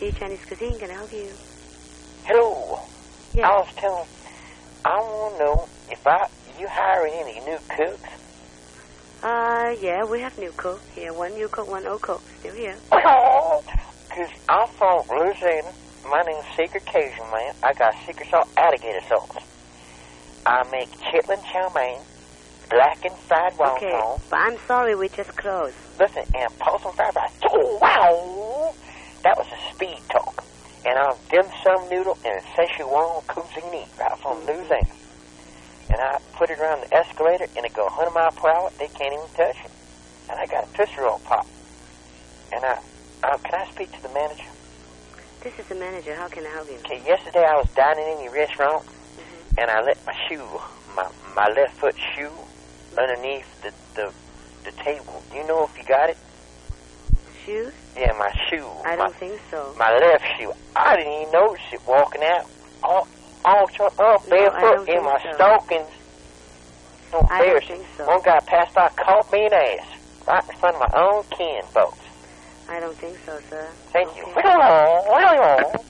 CC Chinese Cuisine. Can I help you? Hello. Yeah. I want to know if you hiring any new cooks? Yeah, we have new cook. Yeah, one new cook, one old cook. Still here. Because I'm from Louisiana. My name's Secret Cajun Man. I got secret sauce, alligator sauce. I make chitlin chow mein, blackened fried wonton. Okay, but I'm sorry, we just closed. Listen, and post and fried rice. Oh, wow! That was a speed talk. And I'll dim sum noodle and Szechuan cuisine right from Louisiana. And I put it around the escalator, and it go 100 miles per hour. They can't even touch it. And I got a Tootsie Roll Pop. And can I speak to the manager? This is the manager. How can I help you? Okay, yesterday I was dining in your restaurant, and I let my shoe, my left foot shoe, underneath the table. Do you know if you got it? Shoes? Yeah, my shoe. I don't think so. My left shoe. I didn't even notice it walking out. Barefoot in my stockings. No, I don't think so. One guy passed by, caught me in the ass, right in front of my own kin, folks. I don't think so, sir. Thank you.